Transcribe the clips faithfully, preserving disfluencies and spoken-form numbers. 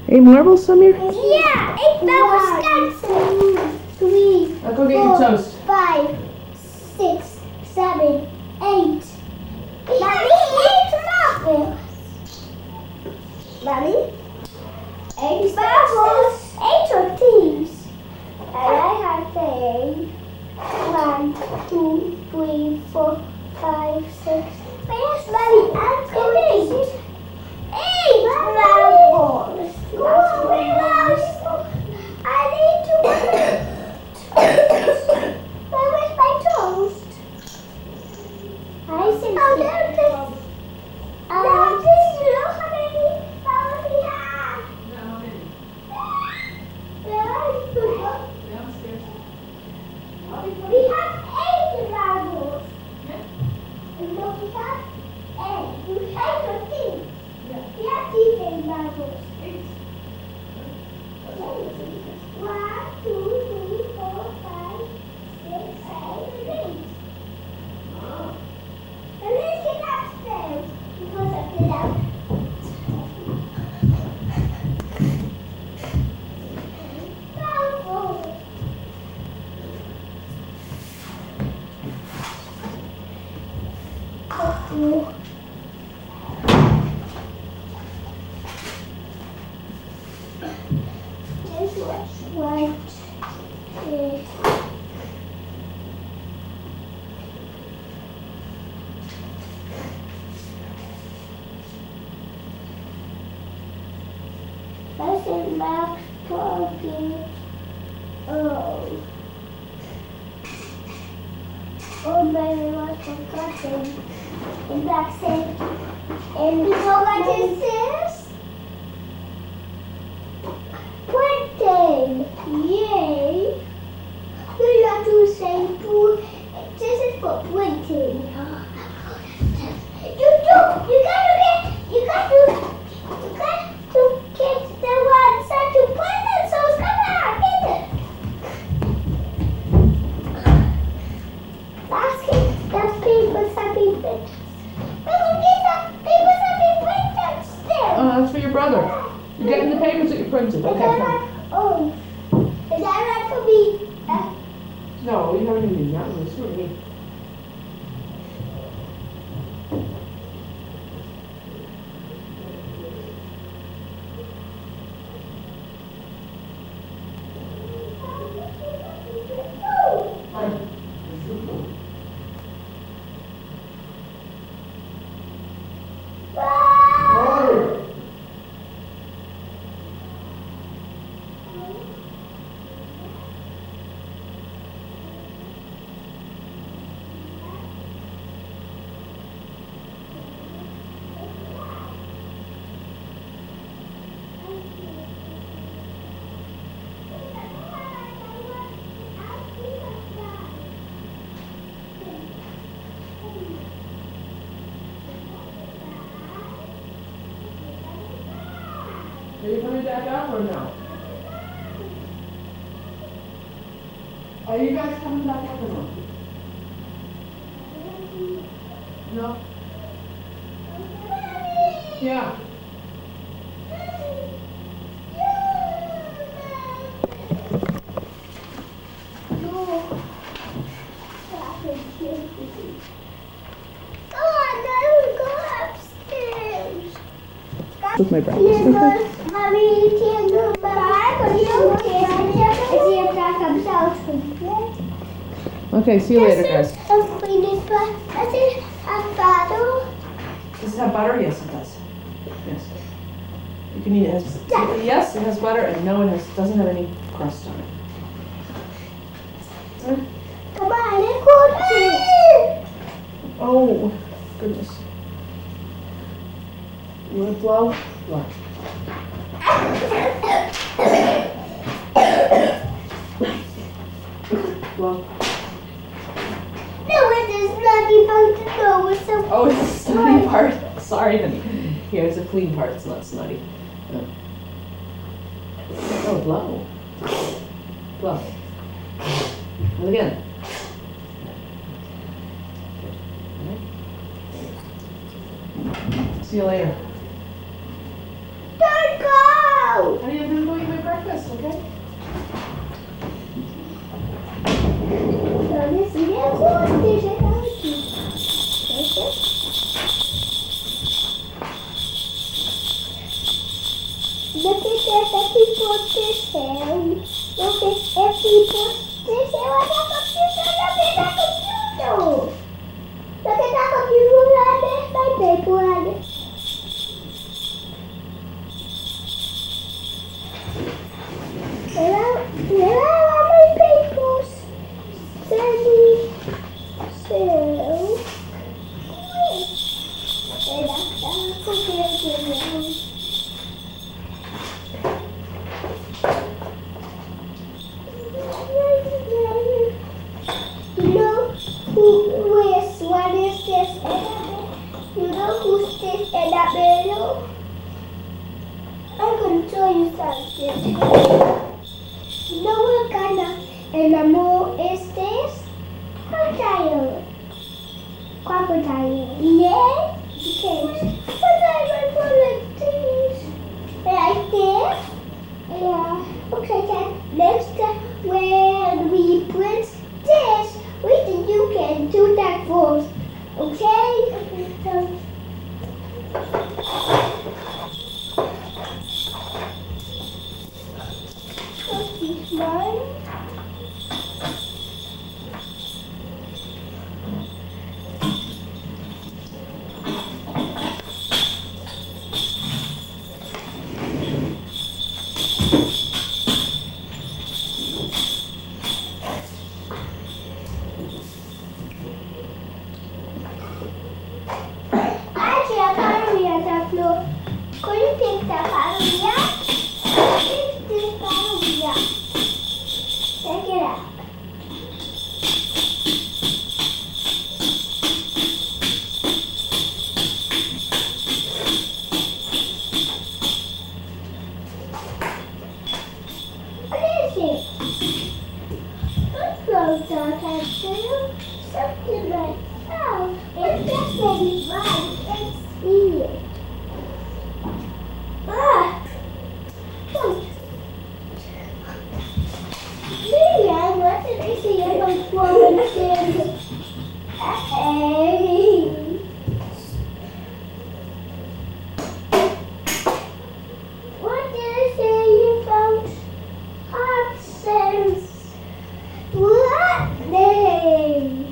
Any marbles, Samir? Yeah, eight marbles. One, two, three, I'll go get four, your toast. five, six, seven, eight. Mommy, eight marbles. Mommy, eight marbles. Eight of these. And I have eight. One, two, three, four, five, six. Where's Mommy? I'm eight. Eight marbles. I need to Where is my toast? I see. Oh, there it is. Um, please look how many marbles we have. Where are you? We have eight marbles. And look, we have eight. We have the things. We have these eight marbles. One, two, three, four, five, six, seven, eight. And let's get upstairs because of the lamp. Bravo! Oh. This was white. Uh, That's in Max talking. Oh. Oh, baby, what's forgotten? And Max said, and you know what this is? Printing. Yay. We have to say, to, this is for printing. You do, you gotta get, you got to, you got to get the ones that you print it, so come on, get it. That's it, that's papers that we print. We will get the papers that we printed still. Oh, that's for your brother. You're getting the papers that you printed. Okay, fine. Oh, is that right for me? Uh, No, you haven't even done that. It's for me. Are you coming back up or no? Are you guys coming back up or no? No? Yeah. With my breakfast, okay? Okay, see you later, guys. Does it have butter? Yes, it does. Yes. You can eat it. It has, yes, it has butter, and no, it has, doesn't have any crust on it. Right. Come on, let's go. Oh, goodness. You want to blow? Blow. Blow. No, it is bloody part. No, it's so. Oh, it's the snotty part. Sorry, honey. Here's a clean part. It's not snotty. Oh, oh blow. Blow. And again. See you later. Don't go! I ¿Dónde sigue el justicia aquí? ¿Ese? Lo que es el tipo de cel, lo que es el tipo de cel a la computer, lo que está computer. Lo que está computer es my paper. Where are, where are my papers? Sandy, so, and I'm going You know who is what is this? You know who's this Annabelle? I'm going to show you something. You know what kind of animal is this? Crocodile. Crocodile. Yeah? Okay. But I want to like this. Like this? Yeah. Okay, then next time when we print this, we think you can do that first. Okay? Okay, so. This one. Actually, I can't read that floor. Could you take that part of me? Take this part of me. Take it out. What is it? Let's go down and do something like that. It's just very bright. Let's see it. Ah! Hmm. Miriam, what did I see about Florence? Hey. What did I say about absence? What day?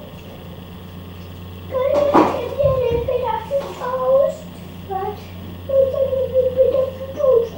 Could you get a bit of the toast? What? We can get a bit of the toast.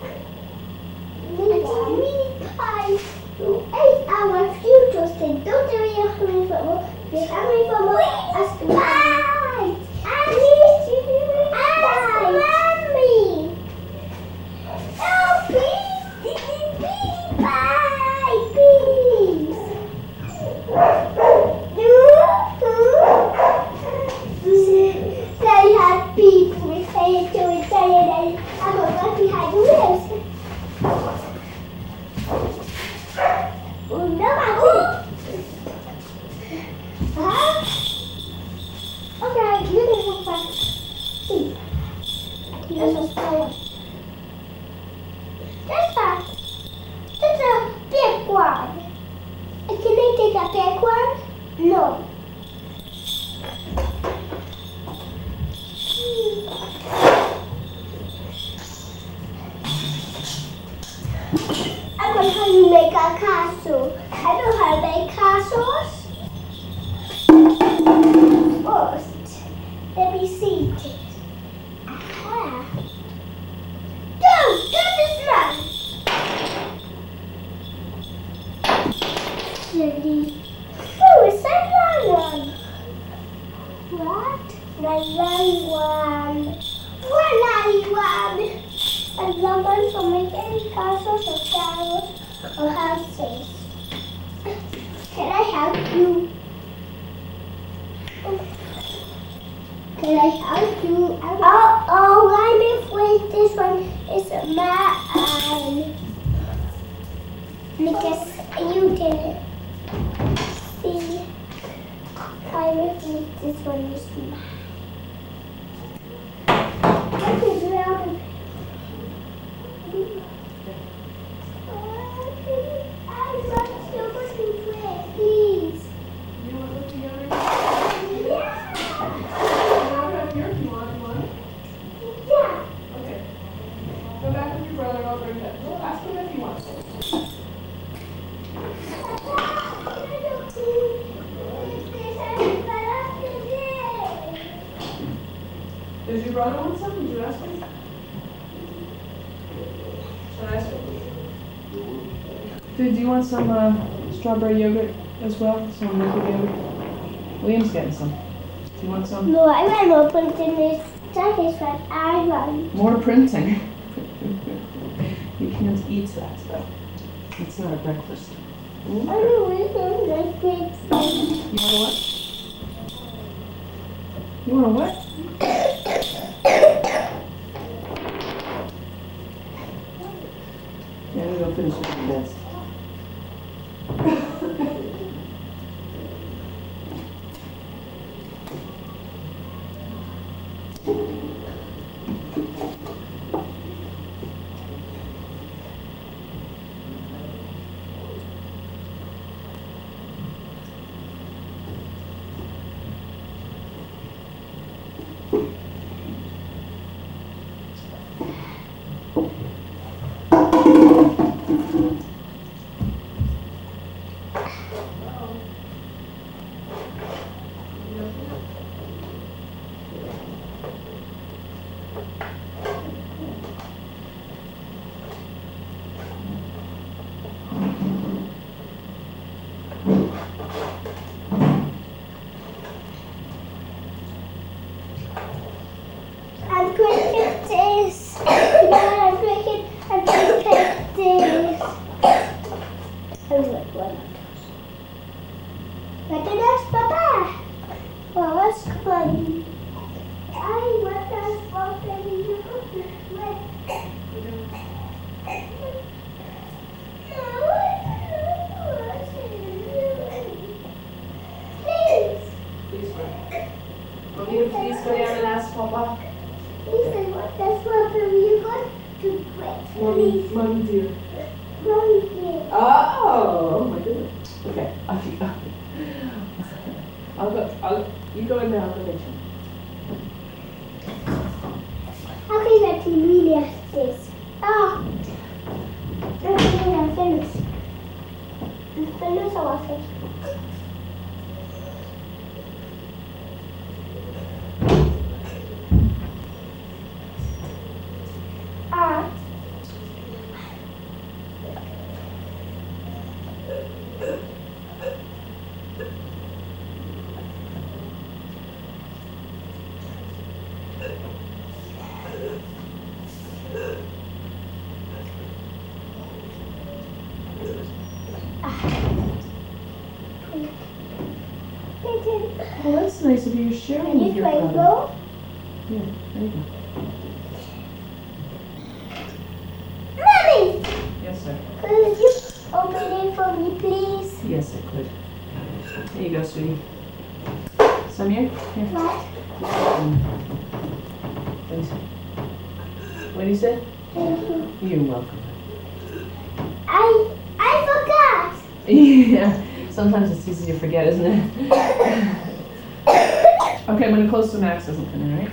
It's a mini pie. You ate our futures and don't worry about me for you're coming from us to buy. I need you. I love me. Oh, please. Please. Bye. Please. Say happy. We say it to each other. I'm going to behind the wheels. Oh, no, I Huh? Okay, you can go back. See. This is fine. That's fine. That's a big one. Can I take a big one? No. I'm going to make a castle. I know how to make castles. First, let me see this. Aha. Go! Go this man! Ready? Oh, it's a long one. What? The long one. What long one? A long one for making castles or towers or houses. Can I help you? Can I help you? Oh, oh, I'm afraid this one is mine. Because you didn't see. I'm afraid this one is mine. What is around? Does your brother want some? Did you ask him? Should I ask him? Did you want some uh, strawberry yogurt as well? Some liquid yogurt? William's getting some. Do you want some? No, I want more printing this. That is what I want. More printing? You can't eat that though. It's not a breakfast. I don't want like grapes. You want a what? You want a what? Yeah, I'm gonna go finish with the beds. I'm drinking this. Yeah, I'm drinking. I'm drinking this. I like one. What did I Papa? What was fun? I want us for the Please. Please go. Want me to please go down and ask Papa? Please, I want us for the you got to quit. Mommy, mommy dear. Mommy, please. Oh, oh my goodness. Okay, off you go. I'll go, I'll, you go in there, I'll go get you. How can I really ask this? Ah! Okay, I'm finished. I'm finished our fish. Ah! Well, that's nice of you. You're sharing Can with you your try brother. go? Yeah, there you go. Mommy! Yes, sir. Could you open it for me, please? Yes, I could. There you go, sweetie. Samir, here. What? Um, thanks. What did you say? Thank you. You're welcome. I I forgot. Yeah, sometimes it's easy to forget, isn't it? Okay, when close to Max doesn't come in, right?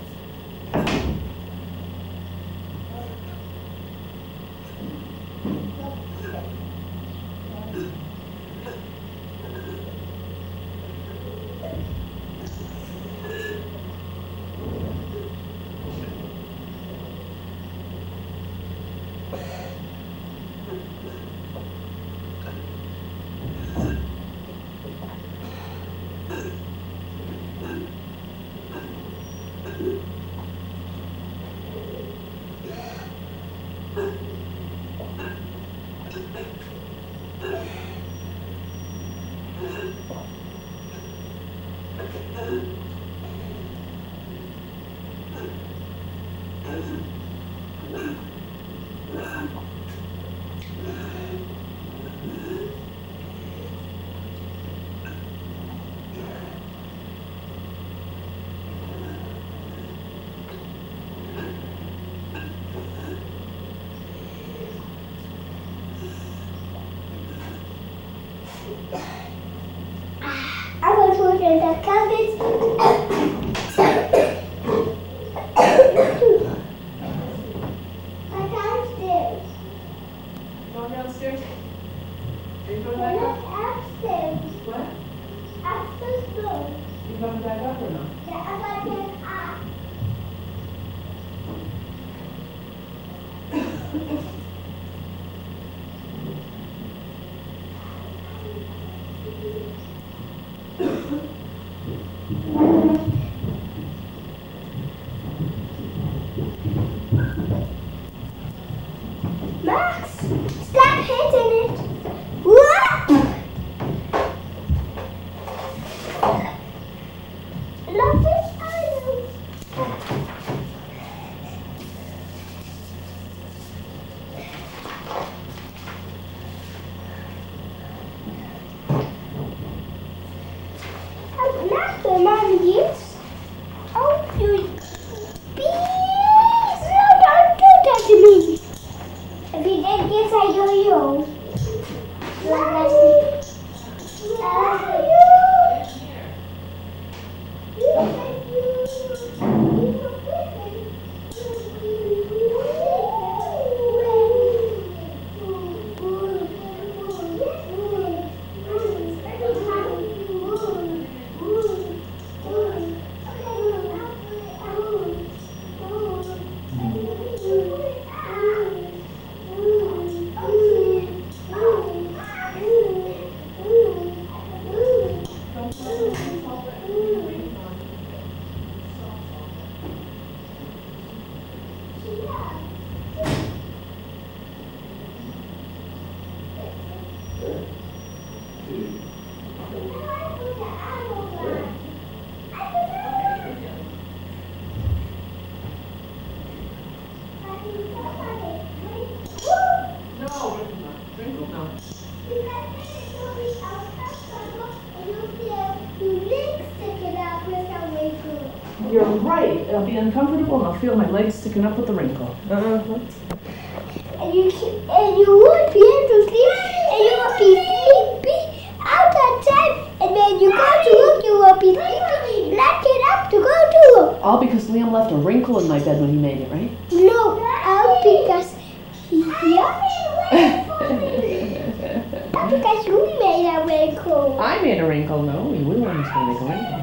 I'm going to put in the cabbage. I can't stairs. No, Max, stop hitting it. What? Love it, I know. I'm not the mom yes. Oh, you please, no, don't do that to me. If you did this, I do you. You're right. It'll be uncomfortable and I'll feel my legs sticking up with the wrinkle. Uh-huh. And you keep, and you won't be able to sleep, and you will be sleepy out of time, and when you go to work, you will be sleepy, not get up to go to work. All because Liam left a wrinkle in my bed when he made it, right? No, all because he all because you made a wrinkle. I made a wrinkle. No, you were the one who's going to make a wrinkle.